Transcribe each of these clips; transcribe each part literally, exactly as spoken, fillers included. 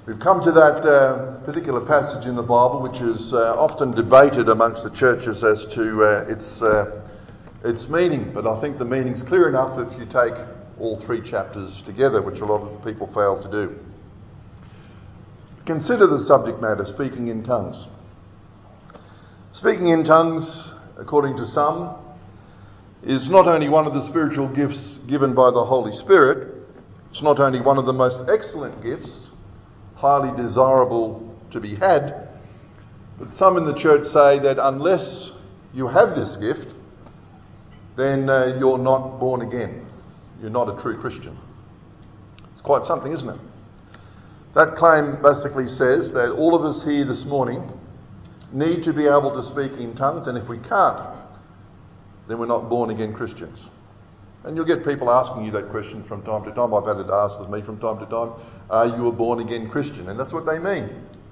We've come to that uh, particular passage in the Bible, which is uh, often debated amongst the churches as to uh, its uh, its meaning. But I think the meaning's clear enough if you take all three chapters together, which a lot of people fail to do. Consider the subject matter, speaking in tongues. Speaking in tongues, according to some, is not only one of the spiritual gifts given by the Holy Spirit, it's not only one of the most excellent gifts, highly desirable to be had, but some in the church say that unless you have this gift, then uh, you're not born again. You're not a true Christian. It's quite something, isn't it? That claim basically says that all of us here this morning need to be able to speak in tongues, and if we can't, then we're not born again Christians. And you'll get people asking you that question from time to time. I've had it asked of me from time to time, are you a born again Christian? And that's what they mean.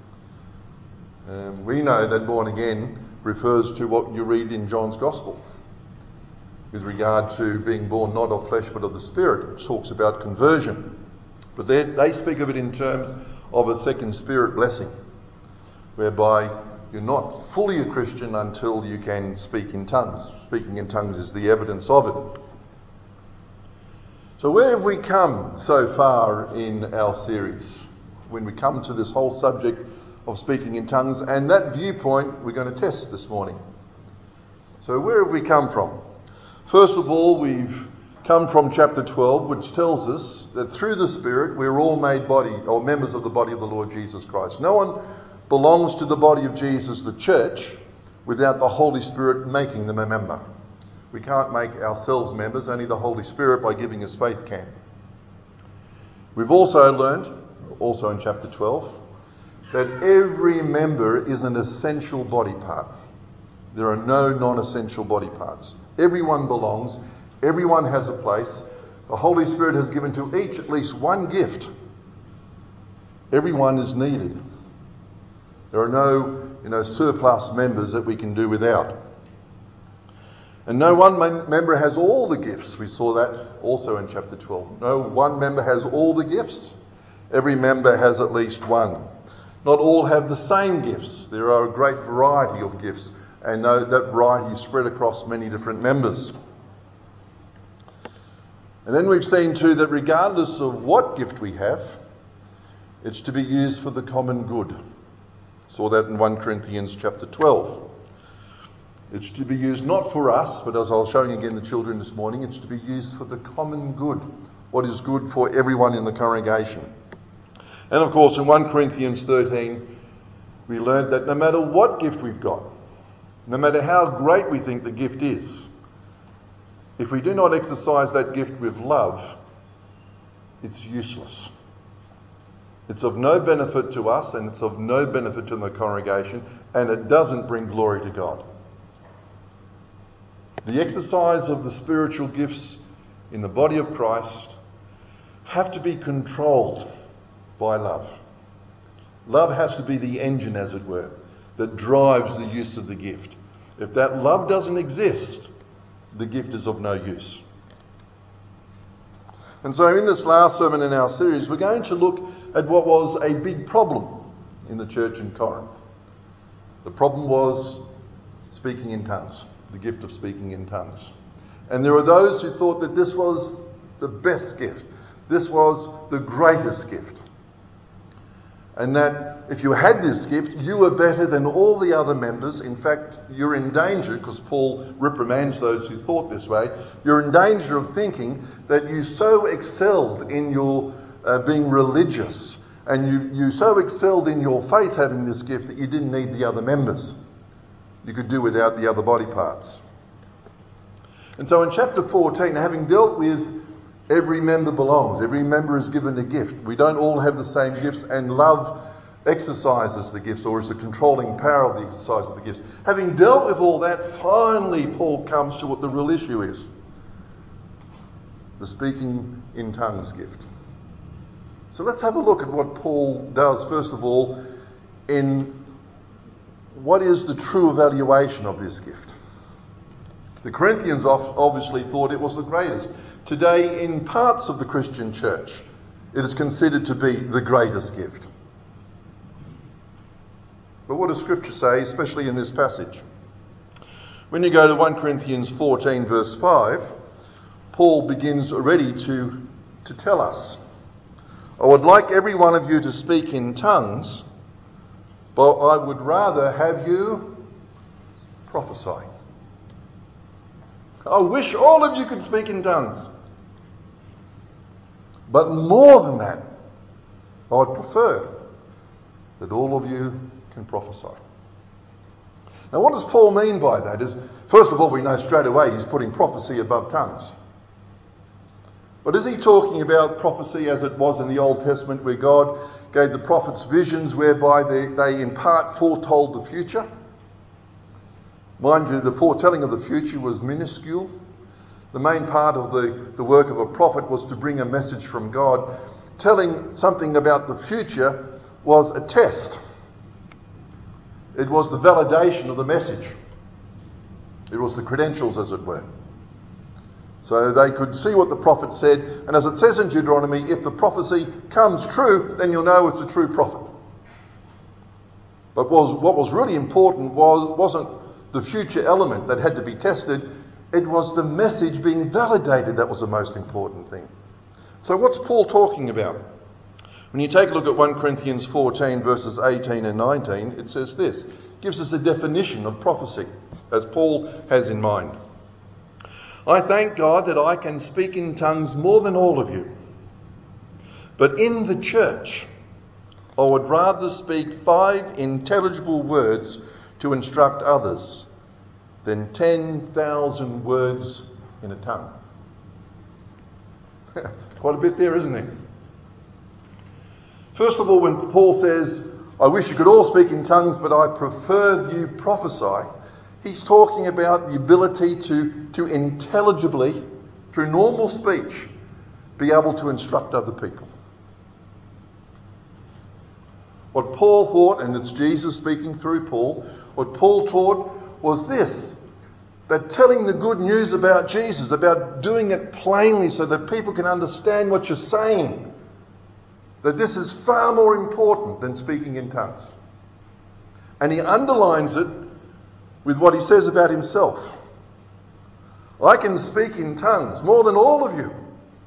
Um, we know that born again refers to what you read in John's Gospel with regard to being born not of flesh but of the Spirit, which talks about conversion. But they, they speak of it in terms of a second Spirit blessing, whereby you're not fully a Christian until you can speak in tongues. Speaking in tongues is the evidence of it. So where have we come so far in our series? When we come to this whole subject of speaking in tongues, and that viewpoint we're going to test this morning. So where have we come from? First of all, we've come from chapter twelve, which tells us that through the Spirit we're all made body, or members of the body of the Lord Jesus Christ. No one belongs to the body of Jesus, the church, without the Holy Spirit making them a member. We can't make ourselves members, only the Holy Spirit by giving us faith can. We've also learned, also in chapter twelve, that every member is an essential body part. There are no non-essential body parts. Everyone belongs, everyone has a place. The Holy Spirit has given to each at least one gift. Everyone is needed. There are no, you know, surplus members that we can do without. And no one mem- member has all the gifts. We saw that also in chapter twelve. No one member has all the gifts. Every member has at least one. Not all have the same gifts. There are a great variety of gifts, and that variety is spread across many different members. And then we've seen too that regardless of what gift we have, it's to be used for the common good. Saw that in First Corinthians chapter twelve. It's to be used not for us, but as I was showing again the children this morning, it's to be used for the common good. What is good for everyone in the congregation. And of course in First Corinthians thirteen, we learned that no matter what gift we've got, no matter how great we think the gift is, if we do not exercise that gift with love, it's useless. It's of no benefit to us, and it's of no benefit to the congregation, and it doesn't bring glory to God. The exercise of the spiritual gifts in the body of Christ have to be controlled by love. Love has to be the engine, as it were, that drives the use of the gift. If that love doesn't exist, the gift is of no use. And so in this last sermon in our series, we're going to look at what was a big problem in the church in Corinth. The problem was speaking in tongues, the gift of speaking in tongues. And there were those who thought that this was the best gift. This was the greatest gift. And that if you had this gift, you were better than all the other members. In fact, you're in danger, because Paul reprimands those who thought this way, you're in danger of thinking that you so excelled in your uh, being religious, and you, you so excelled in your faith having this gift that you didn't need the other members. You could do without the other body parts. And so in chapter fourteen, having dealt with every member belongs, every member is given a gift. We don't all have the same gifts, and love exercises the gifts, or is the controlling power of the exercise of the gifts. Having dealt with all that, finally Paul comes to what the real issue is. The speaking in tongues gift. So let's have a look at what Paul does, first of all, in what is the true evaluation of this gift. The Corinthians obviously thought it was the greatest. Today, in parts of the Christian church, it is considered to be the greatest gift. But what does Scripture say, especially in this passage? When you go to First Corinthians fourteen verse five, Paul begins already to, to tell us, I would like every one of you to speak in tongues, but I would rather have you prophesy. I wish all of you could speak in tongues. But more than that, I would prefer that all of you can prophesy. Now, what does Paul mean by that? Is, first of all, we know straight away he's putting prophecy above tongues. But is he talking about prophecy as it was in the Old Testament, where God gave the prophets visions whereby they, they in part foretold the future? Mind you, the foretelling of the future was minuscule. The main part of the, the work of a prophet was to bring a message from God. Telling something about the future was a test. It was the validation of the message. It was the credentials, as it were. So they could see what the prophet said, and as it says in Deuteronomy, if the prophecy comes true, then you'll know it's a true prophet. But was, what was really important was, wasn't the future element that had to be tested, it was the message being validated that was the most important thing. So what's Paul talking about? When you take a look at First Corinthians fourteen verses eighteen and nineteen, it says this, gives us a definition of prophecy, as Paul has in mind. I thank God that I can speak in tongues more than all of you. But in the church, I would rather speak five intelligible words to instruct others than ten thousand words in a tongue. Quite a bit there, isn't there? First of all, when Paul says, I wish you could all speak in tongues, but I prefer you prophesy, he's talking about the ability to, to intelligibly, through normal speech, be able to instruct other people. What Paul thought, and it's Jesus speaking through Paul, what Paul taught was this, that telling the good news about Jesus, about doing it plainly so that people can understand what you're saying, that this is far more important than speaking in tongues. And he underlines it with what he says about himself. I can speak in tongues more than all of you.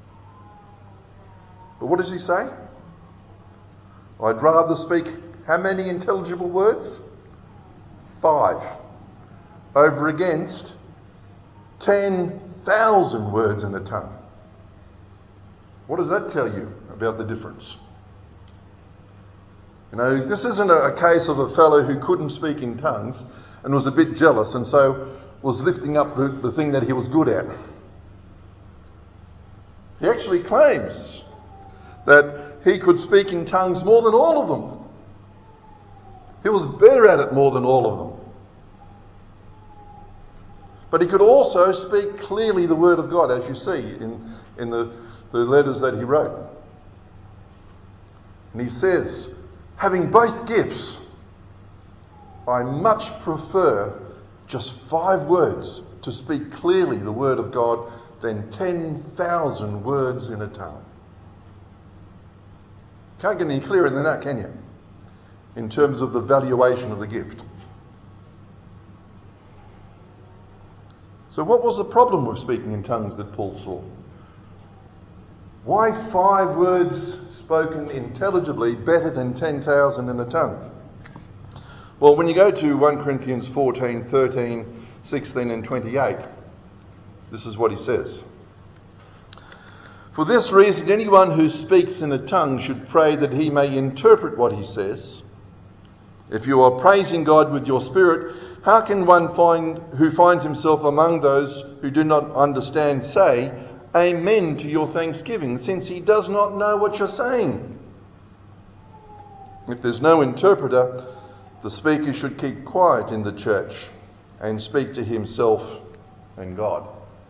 But what does he say? I'd rather speak how many intelligible words? Five. Over against ten thousand words in a tongue. What does that tell you about the difference? You know, this isn't a, a case of a fellow who couldn't speak in tongues and was a bit jealous and so was lifting up the, the thing that he was good at. He actually claims that he could speak in tongues more than all of them. He was better at it more than all of them. But he could also speak clearly the word of God, as you see in, in the, the letters that he wrote. And he says, having both gifts, I much prefer just five words to speak clearly the word of God than ten thousand words in a tongue. Can't get any clearer than that, can you? In terms of the valuation of the gift. So what was the problem with speaking in tongues that Paul saw? Why five words spoken intelligibly better than ten thousand in a tongue? Well, when you go to First Corinthians fourteen, thirteen, sixteen and twenty-eight, this is what he says. For this reason, anyone who speaks in a tongue should pray that he may interpret what he says. If you are praising God with your spirit, how can one find who finds himself among those who do not understand say, Amen to your thanksgiving, since he does not know what you're saying? If there's no interpreter, the speaker should keep quiet in the church and speak to himself and God.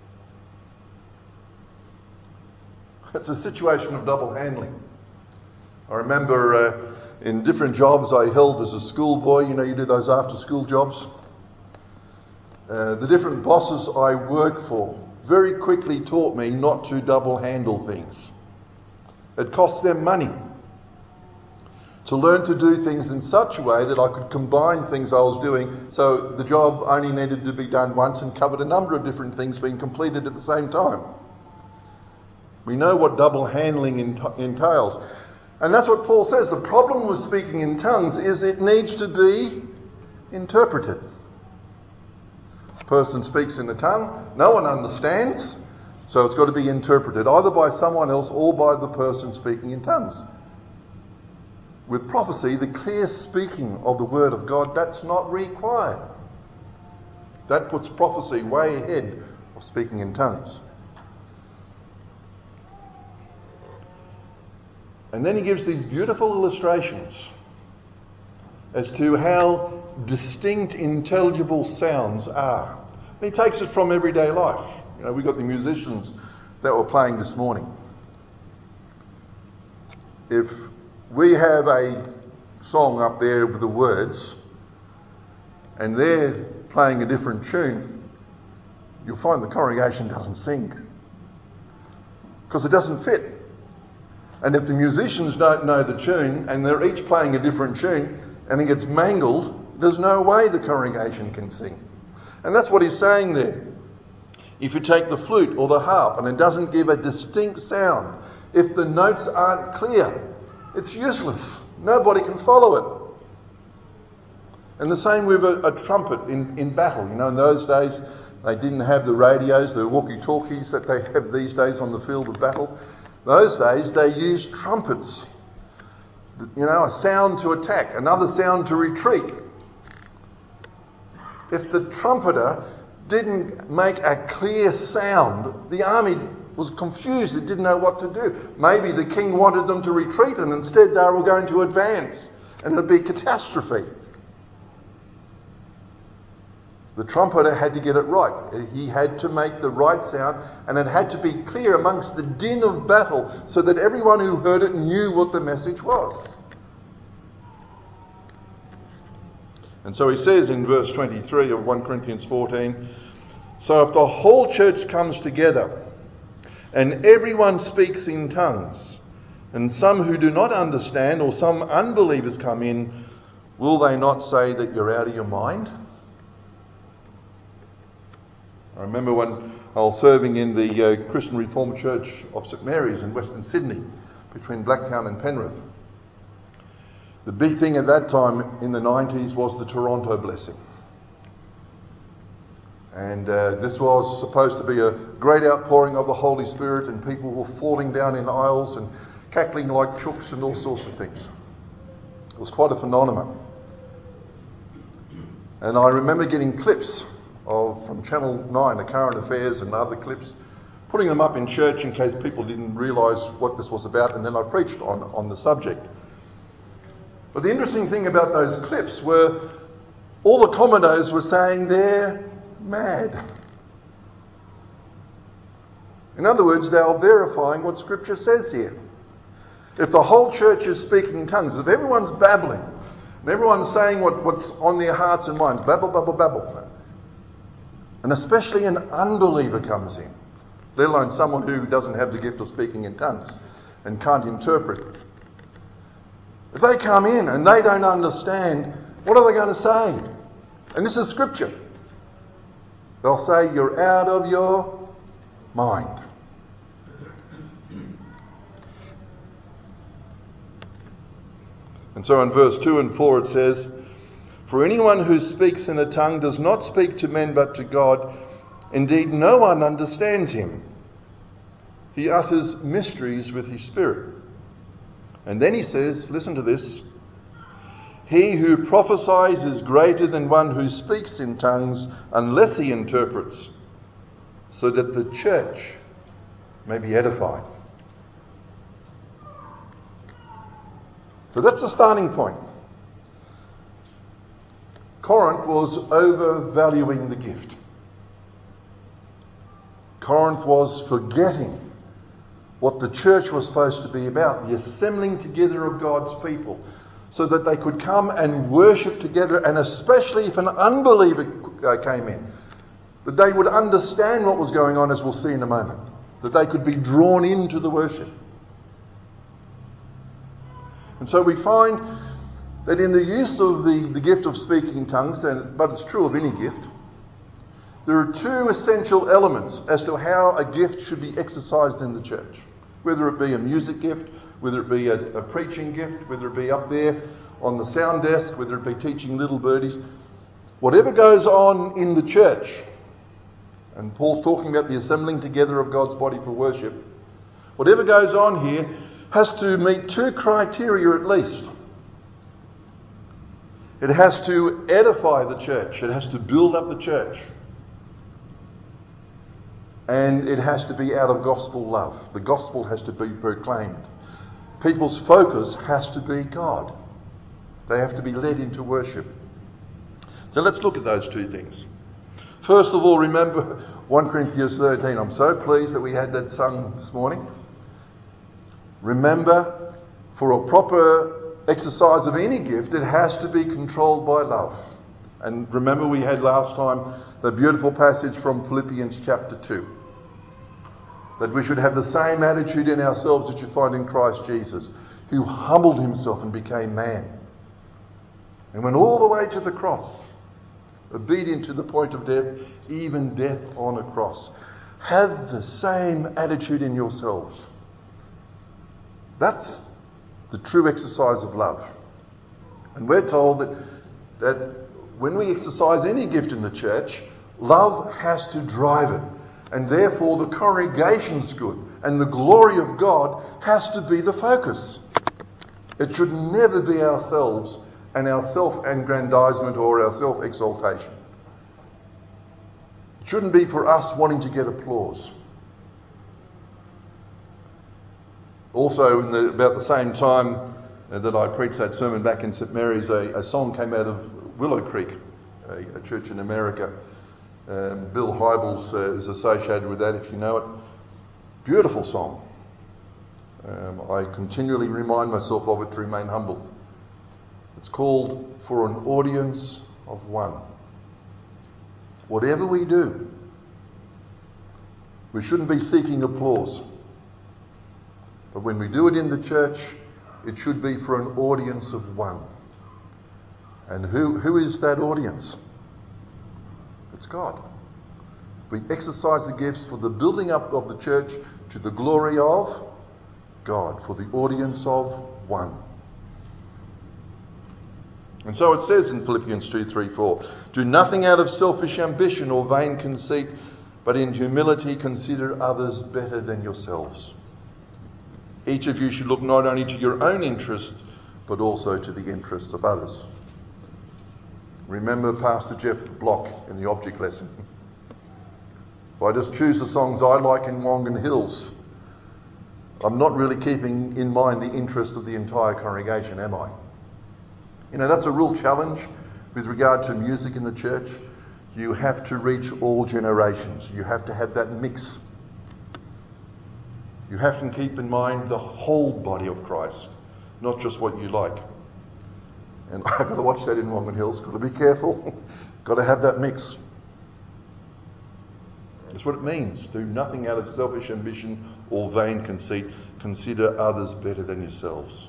It's a situation of double handling. I remember uh, in different jobs I held as a schoolboy, you know, you do those after school jobs. Uh, the different bosses I worked for very quickly taught me not to double handle things. It costs them money. To learn to do things in such a way that I could combine things I was doing, so the job only needed to be done once and covered a number of different things being completed at the same time. We know what double handling entails. And that's what Paul says. The problem with speaking in tongues is it needs to be interpreted. A person speaks in a tongue, no one understands, so it's got to be interpreted, either by someone else or by the person speaking in tongues. With prophecy, the clear speaking of the word of God, that's not required. That puts prophecy way ahead of speaking in tongues. And then he gives these beautiful illustrations as to how distinct, intelligible sounds are. And he takes it from everyday life. You know, we've got the musicians that were playing this morning. If we have a song up there with the words, and they're playing a different tune, you'll find the congregation doesn't sing, because it doesn't fit. And if the musicians don't know the tune, and they're each playing a different tune, and it gets mangled, there's no way the congregation can sing. And that's what he's saying there. If you take the flute or the harp, and it doesn't give a distinct sound, if the notes aren't clear, it's useless. Nobody can follow it. And the same with a, a trumpet in, in battle. You know, in those days, they didn't have the radios, the walkie-talkies that they have these days on the field of battle. Those days, they used trumpets. You know, a sound to attack, another sound to retreat. If the trumpeter didn't make a clear sound, the army was confused. It didn't know what to do. Maybe the king wanted them to retreat, and instead they were going to advance, and it would be catastrophe. The trumpeter had to get it right. He had to make the right sound, and it had to be clear amongst the din of battle so that everyone who heard it knew what the message was. And so he says in verse twenty-three of First Corinthians fourteen, so if the whole church comes together and everyone speaks in tongues, and some who do not understand or some unbelievers come in, will they not say that you're out of your mind? I remember when I was serving in the uh, Christian Reformed Church of St Mary's in Western Sydney, between Blacktown and Penrith. The big thing at that time in the nineties was the Toronto blessing. And uh, this was supposed to be a great outpouring of the Holy Spirit, and people were falling down in aisles and cackling like chooks and all sorts of things. It was quite a phenomenon. And I remember getting clips of from Channel nine, the Current Affairs, and other clips, putting them up in church in case people didn't realise what this was about, and then I preached on, on the subject. But the interesting thing about those clips were all the commentators were saying they're mad. In other words, they are verifying what Scripture says here. If the whole church is speaking in tongues, if everyone's babbling, and everyone's saying what, what's on their hearts and minds, babble, babble, babble, and especially an unbeliever comes in, let alone someone who doesn't have the gift of speaking in tongues and can't interpret. If they come in and they don't understand, what are they going to say? And this is Scripture. They'll say, you're out of your mind. And so in verse two and four it says, for anyone who speaks in a tongue does not speak to men but to God. Indeed, no one understands him. He utters mysteries with his spirit. And then he says, listen to this, he who prophesies is greater than one who speaks in tongues unless he interprets, so that the church may be edified. So that's the starting point. Corinth was overvaluing the gift. Corinth was forgetting what the church was supposed to be about, the assembling together of God's people, so that they could come and worship together, and especially if an unbeliever came in, that they would understand what was going on, as we'll see in a moment, that they could be drawn into the worship. And so we find that in the use of the, the gift of speaking in tongues, and, but it's true of any gift, there are two essential elements as to how a gift should be exercised in the church. Whether it be a music gift, whether it be a, a preaching gift, whether it be up there on the sound desk, whether it be teaching little birdies, whatever goes on in the church, and Paul's talking about the assembling together of God's body for worship, whatever goes on here has to meet two criteria at least. It has to edify the church. It has to build up the church. And it has to be out of gospel love. The gospel has to be proclaimed. People's focus has to be God. They have to be led into worship. So let's look at those two things. First of all, remember First Corinthians thirteen. I'm so pleased that we had that sung this morning. Remember, for a proper exercise of any gift, it has to be controlled by love. And remember, we had last time the beautiful passage from Philippians chapter two. That we should have the same attitude in ourselves that you find in Christ Jesus, who humbled himself and became man. And went all the way to the cross, obedient to the point of death, even death on a cross. Have the same attitude in yourselves. That's the true exercise of love. And we're told that, that when we exercise any gift in the church, love has to drive it. And therefore the congregation's good and the glory of God has to be the focus. It should never be ourselves and our self-aggrandizement or our self-exaltation. It shouldn't be for us wanting to get applause. Also, in the, about the same time uh, that I preached that sermon back in Saint Mary's, a, a song came out of Willow Creek, a, a church in America. Um, Bill Hybels uh, is associated with that, if you know it. Beautiful song. Um, I continually remind myself of it to remain humble. It's called For an Audience of One. Whatever we do, we shouldn't be seeking applause. But when we do it in the church, it should be for an audience of one. And who, who is that audience? It's God. We exercise the gifts for the building up of the church to the glory of God, for the audience of one. And so it says in Philippians two, three, four, do nothing out of selfish ambition or vain conceit, but in humility consider others better than yourselves. Each of you should look not only to your own interests, but also to the interests of others. Remember Pastor Jeff Block in the object lesson. If I just choose the songs I like in Wongan Hills, I'm not really keeping in mind the interest of the entire congregation, am I? You know, that's a real challenge with regard to music in the church. You have to reach all generations. You have to have that mix. You have to keep in mind the whole body of Christ, not just what you like. And I've got to watch that in Wongan Hills. Got to be careful. Got to have that mix. That's what it means. Do nothing out of selfish ambition or vain conceit. Consider others better than yourselves.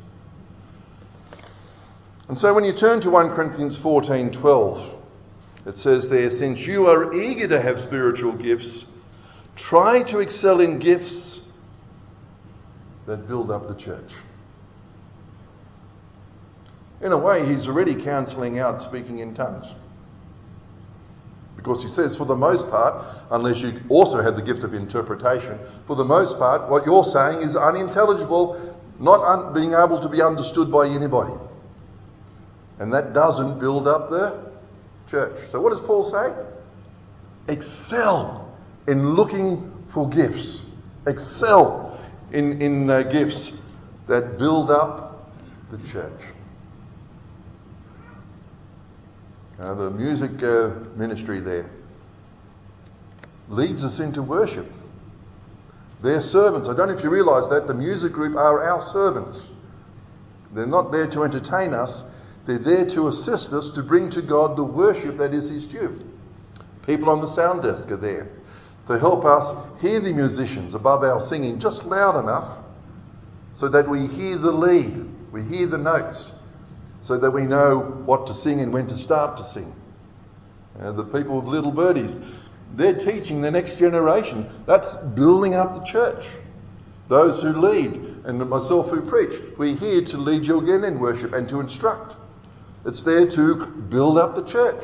And so when you turn to First Corinthians fourteen twelve, it says there, since you are eager to have spiritual gifts, try to excel in gifts that build up the church. In a way, he's already cancelling out speaking in tongues. Because he says, for the most part, unless you also have the gift of interpretation, for the most part, what you're saying is unintelligible, not un- being able to be understood by anybody. And that doesn't build up the church. So what does Paul say? Excel in looking for gifts. Excel in, in uh, gifts that build up the church. Uh, the music uh, ministry there leads us into worship. They're servants. I don't know if you realise that. The music group are our servants. They're not there to entertain us. They're there to assist us to bring to God the worship that is his due. People on the sound desk are there to help us hear the musicians above our singing just loud enough so that we hear the lead We hear the notes so that we know what to sing and when to start to sing. Uh, the people with little birdies, they're teaching the next generation. That's building up the church. Those who lead, and myself who preach, we're here to lead you again in worship and to instruct. It's there to build up the church.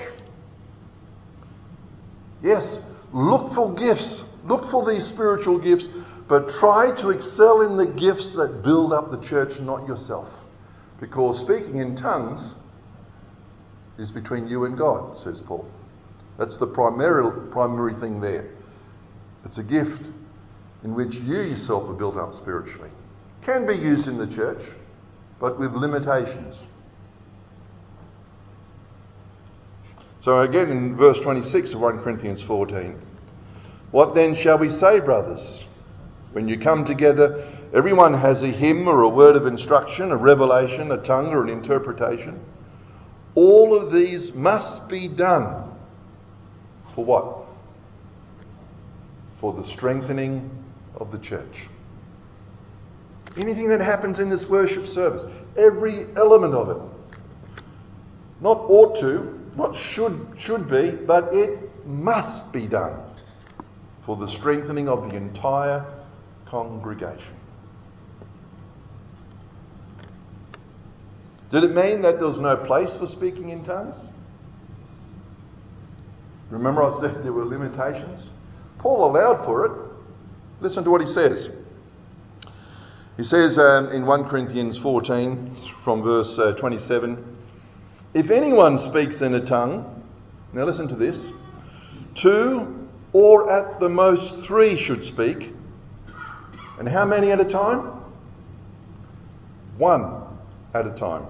Yes, look for gifts. Look for these spiritual gifts, but try to excel in the gifts that build up the church, not yourself. Because speaking in tongues is between you and God, says Paul. That's the primary, primary thing there. It's a gift in which you yourself are built up spiritually. Can be used in the church, but with limitations. So again in verse twenty-six of First Corinthians fourteen, what then shall we say, brothers? When you come together, everyone has a hymn or a word of instruction, a revelation, a tongue or an interpretation. All of these must be done. For what? For the strengthening of the church. Anything that happens in this worship service, every element of it, not ought to, not should, should be, but it must be done for the strengthening of the entire congregation. Did it mean that there was no place for speaking in tongues? Remember I said there were limitations? Paul allowed for it. Listen to what he says. He says um, in First Corinthians fourteen from verse uh, twenty-seven, if anyone speaks in a tongue, now listen to this, two or at the most three should speak. And how many at a time? One at a time.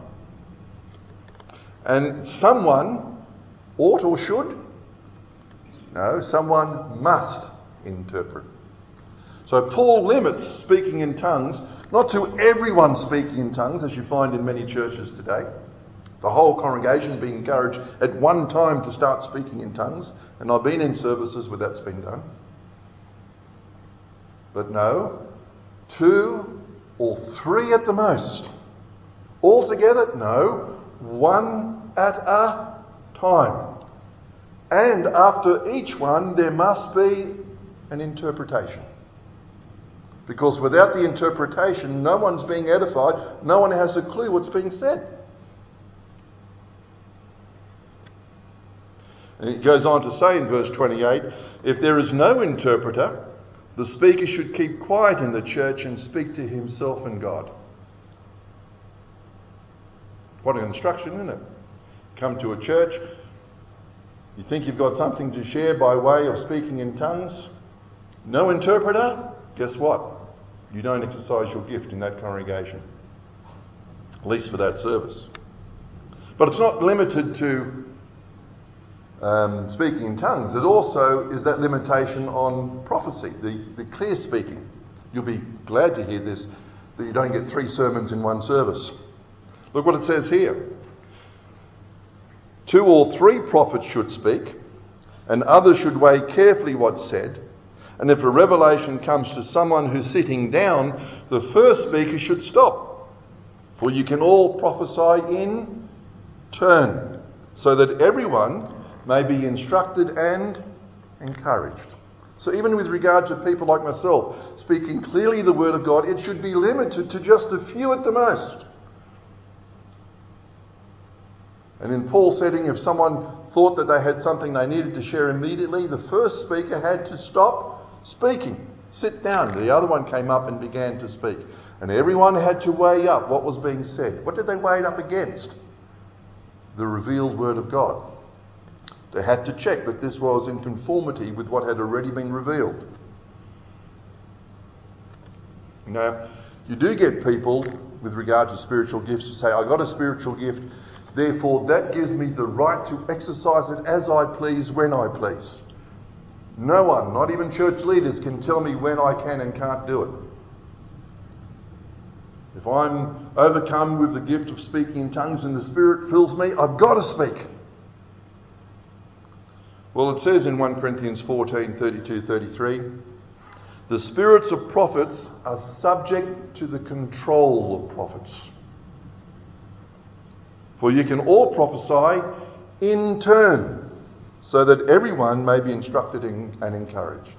And someone ought or should? No, someone must interpret. So Paul limits speaking in tongues, not to everyone speaking in tongues, as you find in many churches today. The whole congregation being encouraged at one time to start speaking in tongues. And I've been in services where that's been done. But no, two or three at the most. Altogether, no, one at a time. And after each one, there must be an interpretation. Because without the interpretation, no one's being edified. No one has a clue what's being said. And it goes on to say in verse twenty-eight, if there is no interpreter, the speaker should keep quiet in the church and speak to himself and God. What an instruction, isn't it? Come to a church, you think you've got something to share by way of speaking in tongues. No interpreter? Guess what? You don't exercise your gift in that congregation. At least for that service. But it's not limited to um, speaking in tongues. It also is that limitation on prophecy, the, the clear speaking. You'll be glad to hear this, that you don't get three sermons in one service. Look what it says here. Two or three prophets should speak, and others should weigh carefully what's said. And if a revelation comes to someone who's sitting down, the first speaker should stop. For you can all prophesy in turn, so that everyone may be instructed and encouraged. So even with regard to people like myself, speaking clearly the word of God, it should be limited to just a few at the most. And in Paul's setting, if someone thought that they had something they needed to share immediately, the first speaker had to stop speaking, sit down. The other one came up and began to speak. And everyone had to weigh up what was being said. What did they weigh it up against? The revealed word of God. They had to check that this was in conformity with what had already been revealed. Now, you do get people with regard to spiritual gifts who say, I got a spiritual gift, therefore that gives me the right to exercise it as I please, when I please. No one, not even church leaders, can tell me when I can and can't do it. If I'm overcome with the gift of speaking in tongues and the Spirit fills me, I've got to speak. Well, it says in First Corinthians fourteen, thirty-two, thirty-three, the spirits of prophets are subject to the control of prophets. For you can all prophesy in turn, so that everyone may be instructed and encouraged.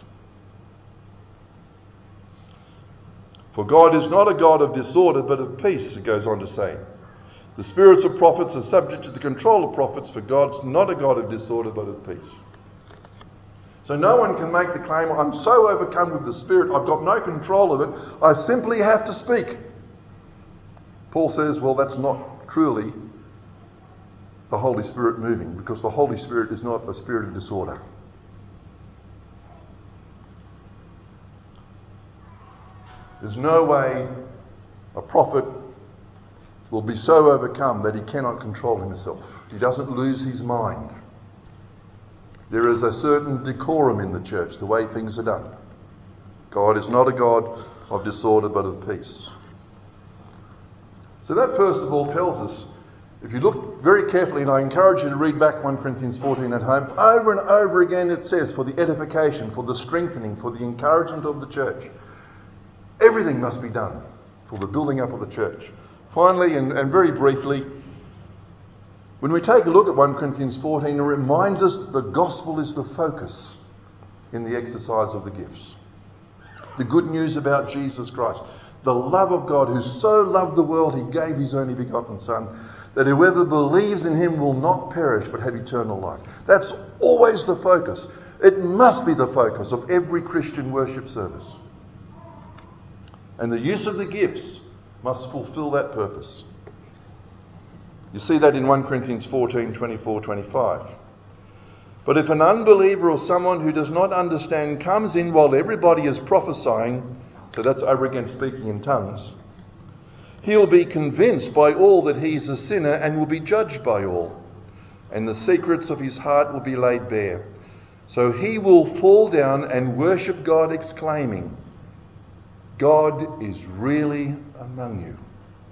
For God is not a God of disorder, but of peace, it goes on to say. The spirits of prophets are subject to the control of prophets, for God's not a God of disorder, but of peace. So no one can make the claim, I'm so overcome with the Spirit, I've got no control of it, I simply have to speak. Paul says, well, that's not truly the Holy Spirit moving, because the Holy Spirit is not a spirit of disorder. There's no way a prophet will be so overcome that he cannot control himself. He doesn't lose his mind. There is a certain decorum in the church, the way things are done. God is not a God of disorder, but of peace. So that first of all tells us, if you look very carefully, and I encourage you to read back First Corinthians fourteen at home, over and over again it says, for the edification, for the strengthening, for the encouragement of the church. Everything must be done for the building up of the church. Finally, and, and very briefly, when we take a look at First Corinthians fourteen, it reminds us that the gospel is the focus in the exercise of the gifts. The good news about Jesus Christ. The love of God, who so loved the world, he gave his only begotten Son, that whoever believes in him will not perish but have eternal life. That's always the focus. It must be the focus of every Christian worship service. And the use of the gifts must fulfill that purpose. You see that in First Corinthians fourteen, twenty-four, twenty-five. But if an unbeliever or someone who does not understand comes in while everybody is prophesying, so that's over against speaking in tongues, he'll be convinced by all that he is a sinner and will be judged by all. And the secrets of his heart will be laid bare. So he will fall down and worship God, exclaiming, God is really among you.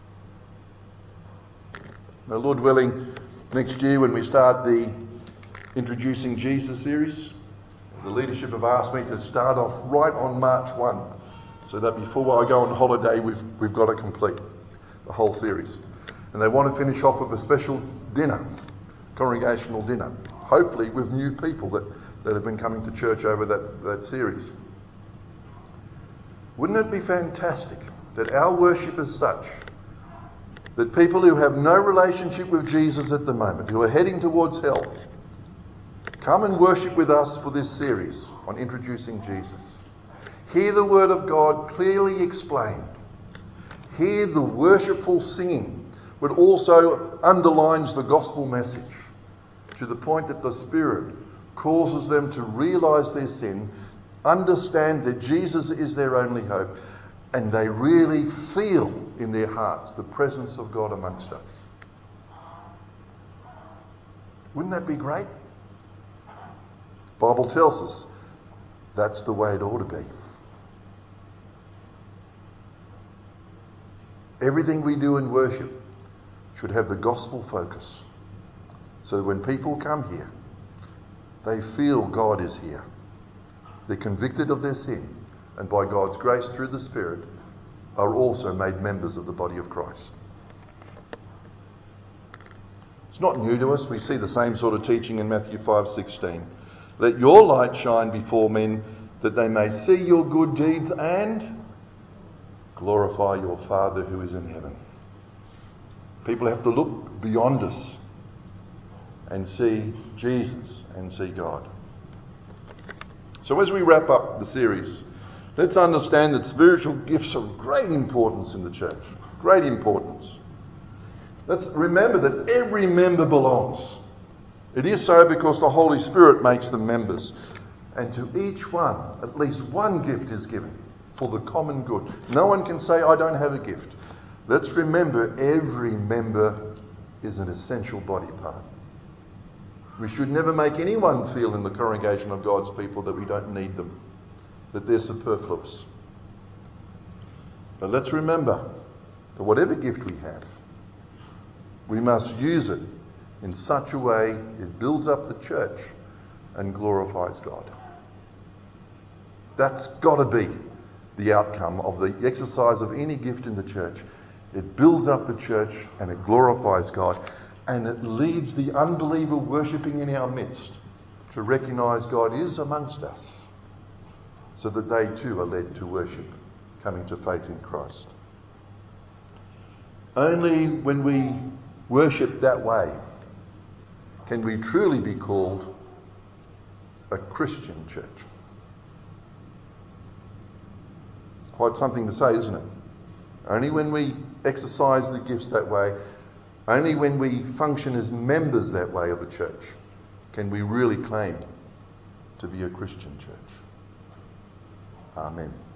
Now, Lord willing, next year when we start the Introducing Jesus series, the leadership have asked me to start off right on March first, so that before I go on holiday, we've, we've got to complete the whole series. And they want to finish off with a special dinner, congregational dinner, hopefully with new people that, that have been coming to church over that, that series. Wouldn't it be fantastic that our worship is such that people who have no relationship with Jesus at the moment, who are heading towards hell, come and worship with us for this series on Introducing Jesus. Hear the word of God clearly explained. Hear the worshipful singing, but also underlines the gospel message to the point that the Spirit causes them to realise their sin, understand that Jesus is their only hope, and they really feel in their hearts the presence of God amongst us. Wouldn't that be great? The Bible tells us that's the way it ought to be. Everything we do in worship should have the gospel focus, so that when people come here, they feel God is here. They're convicted of their sin, and by God's grace through the Spirit are also made members of the body of Christ. It's not new to us. We see the same sort of teaching in Matthew five sixteen. Let your light shine before men, that they may see your good deeds and glorify your Father who is in heaven. People have to look beyond us and see Jesus and see God. So as we wrap up the series, let's understand that spiritual gifts are of great importance in the church. Great importance. Let's remember that every member belongs. It is so because the Holy Spirit makes them members. And to each one, at least one gift is given for the common good. No one can say, I don't have a gift. Let's remember every member is an essential body part. We should never make anyone feel in the congregation of God's people that we don't need them, that they're superfluous. But let's remember that whatever gift we have, we must use it in such a way it builds up the church and glorifies God. That's got to be the outcome of the exercise of any gift in the church. It builds up the church and it glorifies God. And it leads the unbeliever worshipping in our midst to recognise God is amongst us, so that they too are led to worship, coming to faith in Christ. Only when we worship that way can we truly be called a Christian church. Quite something to say, isn't it? Only when we exercise the gifts that way, only when we function as members that way of a church, can we really claim to be a Christian church. Amen.